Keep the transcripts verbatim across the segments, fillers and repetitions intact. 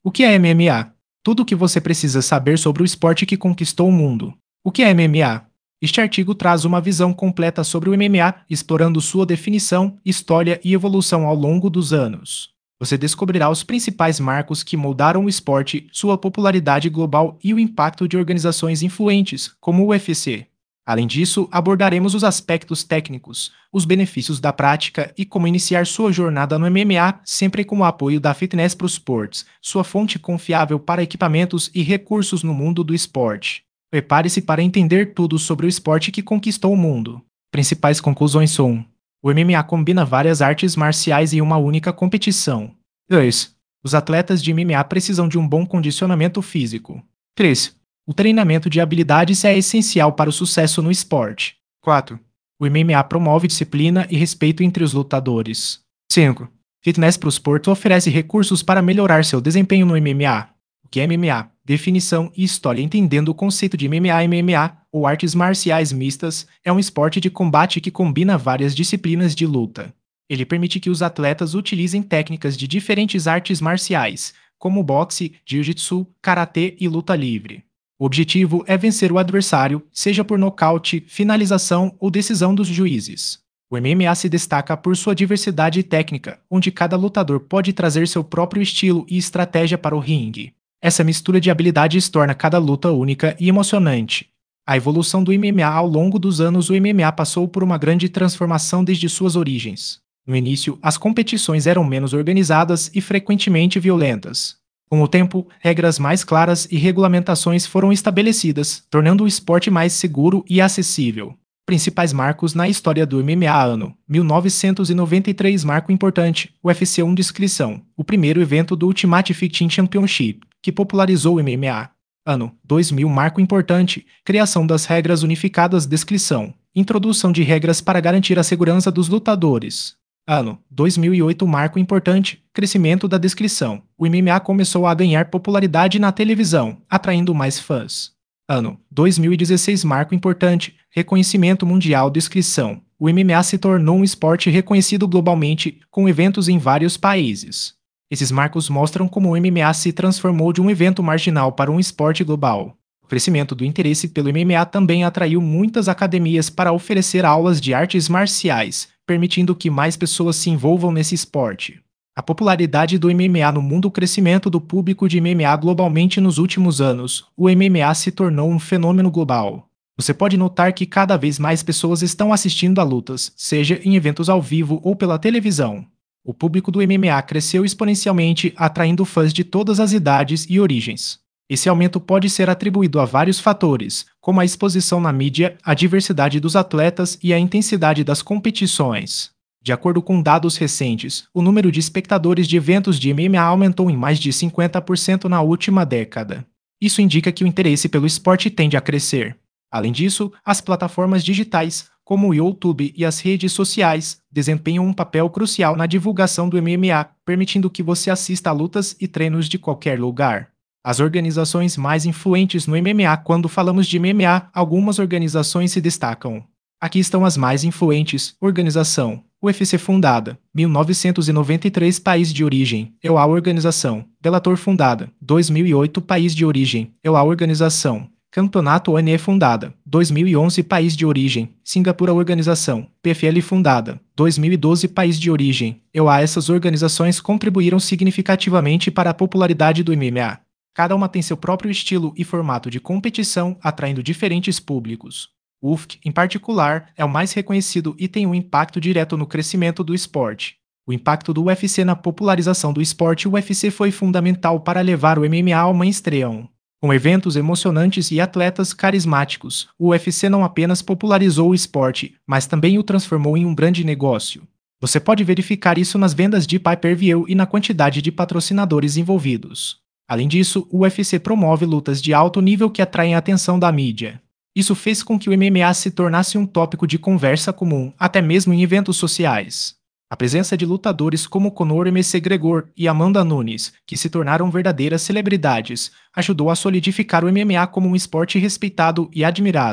O que é M M A? Tudo o que você precisa saber sobre o esporte que conquistou o mundo. O que é M M A? Este artigo traz uma visão completa sobre o M M A, explorando sua definição, história e evolução ao longo dos anos. Você descobrirá os principais marcos que moldaram o esporte, sua popularidade global e o impacto de organizações influentes, como o U F C. Além disso, abordaremos os aspectos técnicos, os benefícios da prática e como iniciar sua jornada no M M A, sempre com o apoio da Fitness Pro Sports, sua fonte confiável para equipamentos e recursos no mundo do esporte. Prepare-se para entender tudo sobre o esporte que conquistou o mundo. Principais conclusões são: o M M A combina várias artes marciais em uma única competição. dois. Os atletas de M M A precisam de um bom condicionamento físico. três. O treinamento de habilidades é essencial para o sucesso no esporte. quatro. O M M A promove disciplina e respeito entre os lutadores. cinco. Fitness Pro Sport oferece recursos para melhorar seu desempenho no M M A. O que é M M A? Definição e história. Entendendo o conceito de M M A. M M A, ou artes marciais mistas, é um esporte de combate que combina várias disciplinas de luta. Ele permite que os atletas utilizem técnicas de diferentes artes marciais, como boxe, jiu-jitsu, karatê e luta livre. O objetivo é vencer o adversário, seja por nocaute, finalização ou decisão dos juízes. O M M A se destaca por sua diversidade técnica, onde cada lutador pode trazer seu próprio estilo e estratégia para o ringue. Essa mistura de habilidades torna cada luta única e emocionante. A evolução do M M A ao longo dos anos. O M M A passou por uma grande transformação desde suas origens. No início, as competições eram menos organizadas e frequentemente violentas. Com o tempo, regras mais claras e regulamentações foram estabelecidas, tornando o esporte mais seguro e acessível. Principais marcos na história do M M A. Ano mil novecentos e noventa e três. Marco importante: U F C um. Descrição: o primeiro evento do Ultimate Fighting Championship, que popularizou o M M A. Ano dois mil. Marco importante: criação das regras unificadas. Descrição: introdução de regras para garantir a segurança dos lutadores. Ano dois mil e oito. Marco importante: crescimento da descrição. O M M A começou a ganhar popularidade na televisão, atraindo mais fãs. Ano dois mil e dezesseis. Marco importante: reconhecimento mundial. Descrição: o M M A se tornou um esporte reconhecido globalmente, com eventos em vários países. Esses marcos mostram como o M M A se transformou de um evento marginal para um esporte global. O crescimento do interesse pelo M M A também atraiu muitas academias para oferecer aulas de artes marciais, permitindo que mais pessoas se envolvam nesse esporte. A popularidade do M M A no mundo. O crescimento do público de M M A globalmente nos últimos anos. O M M A se tornou um fenômeno global. Você pode notar que cada vez mais pessoas estão assistindo a lutas, seja em eventos ao vivo ou pela televisão. O público do M M A cresceu exponencialmente, atraindo fãs de todas as idades e origens. Esse aumento pode ser atribuído a vários fatores, como a exposição na mídia, a diversidade dos atletas e a intensidade das competições. De acordo com dados recentes, o número de espectadores de eventos de M M A aumentou em mais de cinquenta por cento na última década. Isso indica que o interesse pelo esporte tende a crescer. Além disso, as plataformas digitais, como o YouTube e as redes sociais, desempenham um papel crucial na divulgação do M M A, permitindo que você assista a lutas e treinos de qualquer lugar. As organizações mais influentes no M M A. Quando falamos de M M A, algumas organizações se destacam. Aqui estão as mais influentes. Organização: U F C fundada, mil novecentos e noventa e três. País de origem: E U A. Organização: Bellator fundada, dois mil e oito. País de origem: E U A. Organização: Campeonato O N E fundada, dois mil e onze. País de origem: Singapura. Organização: P F L fundada, dois mil e doze. País de origem: E U A. Essas organizações contribuíram significativamente para a popularidade do M M A. Cada uma tem seu próprio estilo e formato de competição, atraindo diferentes públicos. O U F C, em particular, é o mais reconhecido e tem um impacto direto no crescimento do esporte. O impacto do U F C na popularização do esporte. O U F C foi fundamental para levar o M M A ao mainstream. Com eventos emocionantes e atletas carismáticos, o U F C não apenas popularizou o esporte, mas também o transformou em um grande negócio. Você pode verificar isso nas vendas de pay-per-view e na quantidade de patrocinadores envolvidos. Além disso, o U F C promove lutas de alto nível que atraem a atenção da mídia. Isso fez com que o M M A se tornasse um tópico de conversa comum, até mesmo em eventos sociais. A presença de lutadores como Conor McGregor e Amanda Nunes, que se tornaram verdadeiras celebridades, ajudou a solidificar o M M A como um esporte respeitado e admirado.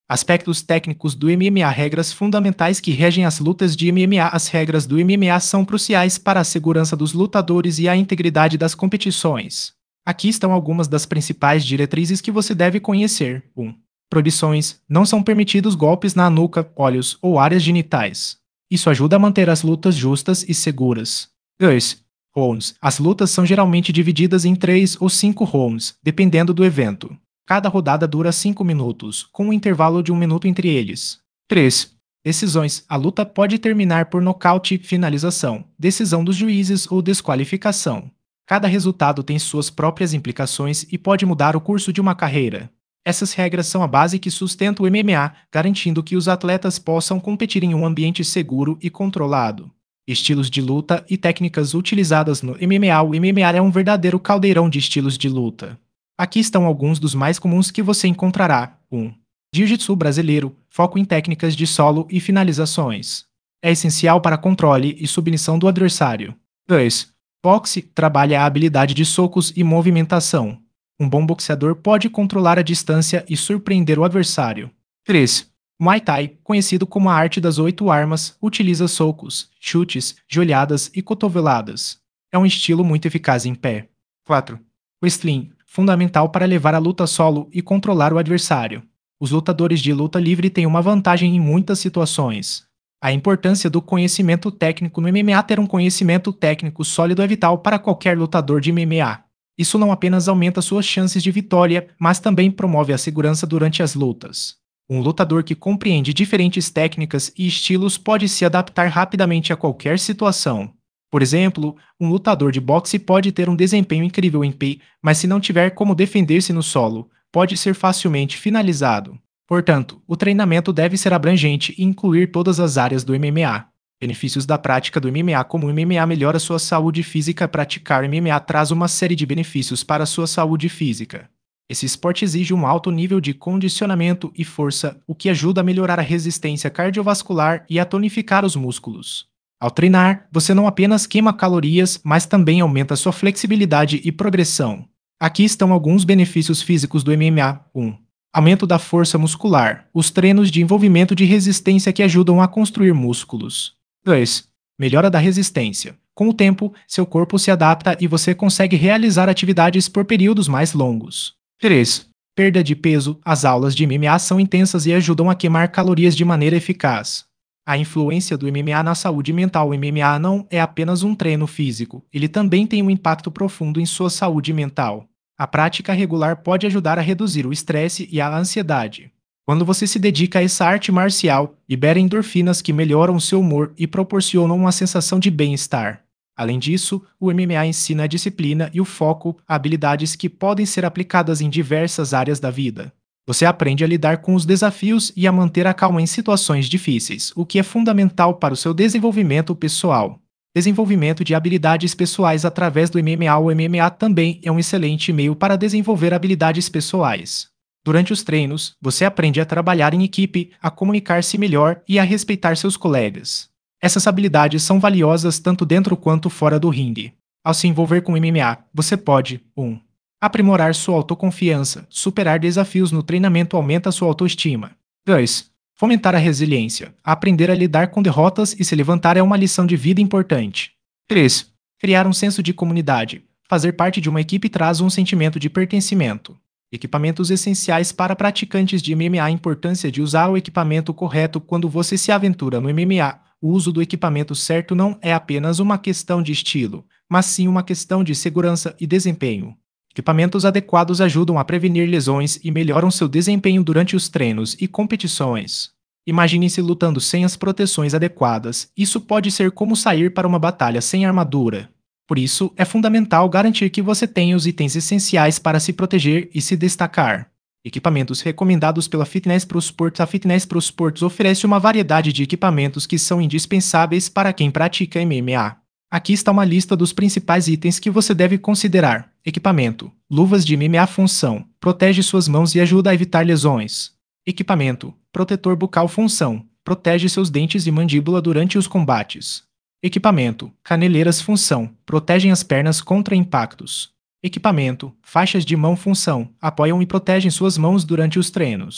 Aspectos técnicos do M M A. Regras fundamentais que regem as lutas de M M A. As regras do M M A são cruciais para a segurança dos lutadores e a integridade das competições. Aqui estão algumas das principais diretrizes que você deve conhecer. um. Proibições. Não são permitidos golpes na nuca, olhos ou áreas genitais. Isso ajuda a manter as lutas justas e seguras. dois. Rounds. As lutas são geralmente divididas em três ou cinco rounds, dependendo do evento. Cada rodada dura cinco minutos, com um intervalo de um minuto entre eles. três. Decisões. A luta pode terminar por nocaute, finalização, decisão dos juízes ou desqualificação. Cada resultado tem suas próprias implicações e pode mudar o curso de uma carreira. Essas regras são a base que sustenta o M M A, garantindo que os atletas possam competir em um ambiente seguro e controlado. Estilos de luta e técnicas utilizadas no M M A. O M M A é um verdadeiro caldeirão de estilos de luta. Aqui estão alguns dos mais comuns que você encontrará. um. Jiu-jitsu brasileiro, foco em técnicas de solo e finalizações. É essencial para controle e submissão do adversário. dois. Boxe trabalha a habilidade de socos e movimentação. Um bom boxeador pode controlar a distância e surpreender o adversário. três. Muay Thai, conhecido como a arte das oito armas, utiliza socos, chutes, joelhadas e cotoveladas. É um estilo muito eficaz em pé. quatro. Wrestling, fundamental para levar a luta solo e controlar o adversário. Os lutadores de luta livre têm uma vantagem em muitas situações. A importância do conhecimento técnico no M M A. Ter um conhecimento técnico sólido é vital para qualquer lutador de M M A. Isso não apenas aumenta suas chances de vitória, mas também promove a segurança durante as lutas. Um lutador que compreende diferentes técnicas e estilos pode se adaptar rapidamente a qualquer situação. Por exemplo, um lutador de boxe pode ter um desempenho incrível em pé, mas se não tiver como defender-se no solo, pode ser facilmente finalizado. Portanto, o treinamento deve ser abrangente e incluir todas as áreas do M M A. Benefícios da prática do M M A. Como o M M A melhora sua saúde física, praticar M M A traz uma série de benefícios para a sua saúde física. Esse esporte exige um alto nível de condicionamento e força, o que ajuda a melhorar a resistência cardiovascular e a tonificar os músculos. Ao treinar, você não apenas queima calorias, mas também aumenta sua flexibilidade e progressão. Aqui estão alguns benefícios físicos do M M A. um. Aumento da força muscular. Os treinos de envolvimento de resistência que ajudam a construir músculos. dois. Melhora da resistência. Com o tempo, seu corpo se adapta e você consegue realizar atividades por períodos mais longos. três. Perda de peso. As aulas de M M A são intensas e ajudam a queimar calorias de maneira eficaz. A influência do M M A na saúde mental. O M M A não é apenas um treino físico, ele também tem um impacto profundo em sua saúde mental. A prática regular pode ajudar a reduzir o estresse e a ansiedade. Quando você se dedica a essa arte marcial, libera endorfinas que melhoram seu humor e proporcionam uma sensação de bem-estar. Além disso, o M M A ensina a disciplina e o foco, habilidades que podem ser aplicadas em diversas áreas da vida. Você aprende a lidar com os desafios e a manter a calma em situações difíceis, o que é fundamental para o seu desenvolvimento pessoal. Desenvolvimento de habilidades pessoais através do M M A. O M M A também é um excelente meio para desenvolver habilidades pessoais. Durante os treinos, você aprende a trabalhar em equipe, a comunicar-se melhor e a respeitar seus colegas. Essas habilidades são valiosas tanto dentro quanto fora do ringue. Ao se envolver com o M M A, você pode um. Aprimorar sua autoconfiança. Superar desafios no treinamento aumenta sua autoestima. dois. Fomentar a resiliência. Aprender a lidar com derrotas e se levantar é uma lição de vida importante. três. Criar um senso de comunidade. Fazer parte de uma equipe traz um sentimento de pertencimento. Equipamentos essenciais para praticantes de M M A. A importância de usar o equipamento correto quando você se aventura no M M A. O uso do equipamento certo não é apenas uma questão de estilo, mas sim uma questão de segurança e desempenho. Equipamentos adequados ajudam a prevenir lesões e melhoram seu desempenho durante os treinos e competições. Imagine-se lutando sem as proteções adequadas. Isso pode ser como sair para uma batalha sem armadura. Por isso, é fundamental garantir que você tenha os itens essenciais para se proteger e se destacar. Equipamentos recomendados pela Fitness Pro Sports. A Fitness Pro Sports oferece uma variedade de equipamentos que são indispensáveis para quem pratica M M A. Aqui está uma lista dos principais itens que você deve considerar. Equipamento. Luvas de M M A. Função. Protege suas mãos e ajuda a evitar lesões. Equipamento. Protetor bucal. Função. Protege seus dentes e mandíbula durante os combates. Equipamento. Caneleiras. Função. Protegem as pernas contra impactos. Equipamento. Faixas de mão. Função. Apoiam e protegem suas mãos durante os treinos.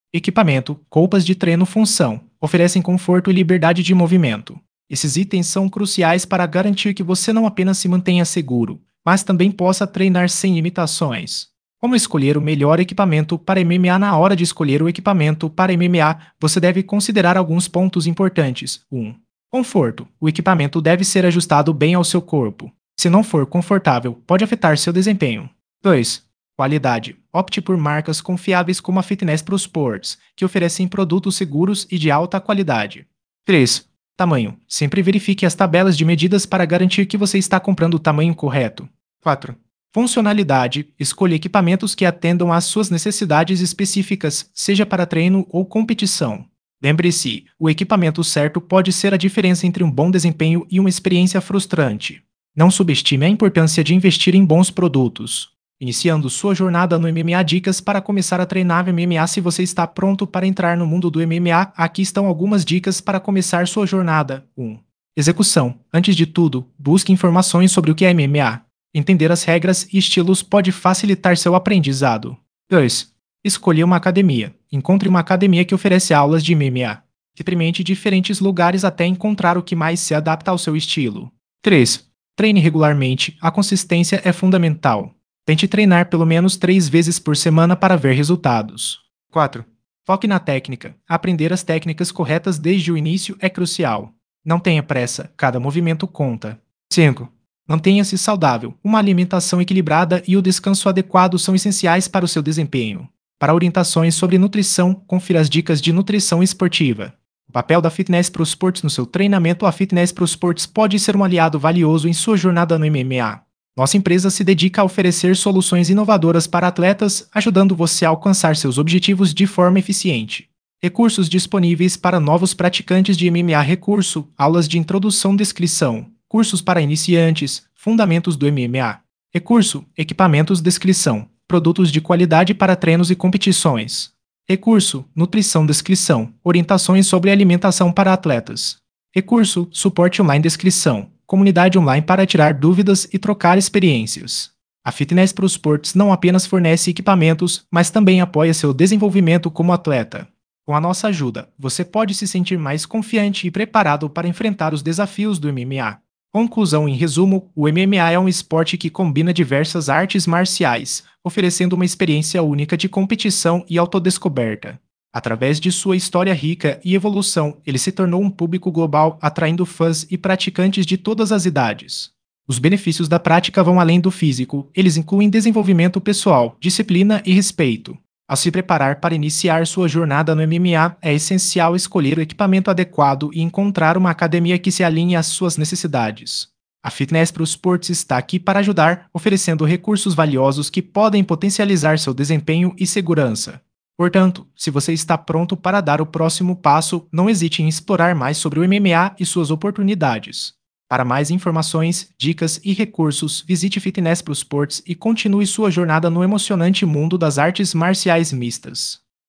Equipamento, roupas de treino função, oferecem conforto e liberdade de movimento. Esses itens são cruciais para garantir que você não apenas se mantenha seguro, mas também possa treinar sem limitações. Como escolher o melhor equipamento para M M A? Na hora de escolher o equipamento para M M A, você deve considerar alguns pontos importantes. um. Conforto. O equipamento deve ser ajustado bem ao seu corpo. Se não for confortável, pode afetar seu desempenho. dois. Qualidade. Opte por marcas confiáveis como a Fitness Pro Sports, que oferecem produtos seguros e de alta qualidade. três. Tamanho. Sempre verifique as tabelas de medidas para garantir que você está comprando o tamanho correto. quatro. Funcionalidade. Escolha equipamentos que atendam às suas necessidades específicas, seja para treino ou competição. Lembre-se, o equipamento certo pode ser a diferença entre um bom desempenho e uma experiência frustrante. Não subestime a importância de investir em bons produtos. Iniciando sua jornada no M M A. Dicas para começar a treinar M M A. Se você está pronto para entrar no mundo do M M A, aqui estão algumas dicas para começar sua jornada. um. Execução. Antes de tudo, busque informações sobre o que é M M A. Entender as regras e estilos pode facilitar seu aprendizado. dois. Escolha uma academia. Encontre uma academia que oferece aulas de M M A. Experimente diferentes lugares até encontrar o que mais se adapta ao seu estilo. três. Treine regularmente. A consistência é fundamental. Tente treinar pelo menos três vezes por semana para ver resultados. quatro. Foque na técnica. Aprender as técnicas corretas desde o início é crucial. Não tenha pressa, cada movimento conta. cinco. Mantenha-se saudável. Uma alimentação equilibrada e o descanso adequado são essenciais para o seu desempenho. Para orientações sobre nutrição, confira as dicas de nutrição esportiva. O papel da Fitness Pro Sports no seu treinamento. A Fitness Pro Sports pode ser um aliado valioso em sua jornada no M M A. Nossa empresa se dedica a oferecer soluções inovadoras para atletas, ajudando você a alcançar seus objetivos de forma eficiente. Recursos disponíveis para novos praticantes de M M A. Recurso, aulas de introdução, descrição, cursos para iniciantes, fundamentos do M M A. Recurso, equipamentos, descrição, produtos de qualidade para treinos e competições. Recurso, nutrição, descrição, orientações sobre alimentação para atletas. Recurso, suporte online, descrição, comunidade online para tirar dúvidas e trocar experiências. A Fitness Pro Sports não apenas fornece equipamentos, mas também apoia seu desenvolvimento como atleta. Com a nossa ajuda, você pode se sentir mais confiante e preparado para enfrentar os desafios do M M A. Conclusão. Em resumo, o M M A é um esporte que combina diversas artes marciais, oferecendo uma experiência única de competição e autodescoberta. Através de sua história rica e evolução, ele se tornou um público global, atraindo fãs e praticantes de todas as idades. Os benefícios da prática vão além do físico, eles incluem desenvolvimento pessoal, disciplina e respeito. Ao se preparar para iniciar sua jornada no M M A, é essencial escolher o equipamento adequado e encontrar uma academia que se alinhe às suas necessidades. A Fitness Pro Sports está aqui para ajudar, oferecendo recursos valiosos que podem potencializar seu desempenho e segurança. Portanto, se você está pronto para dar o próximo passo, não hesite em explorar mais sobre o M M A e suas oportunidades. Para mais informações, dicas e recursos, visite Fitness Pro Sports e continue sua jornada no emocionante mundo das artes marciais mistas.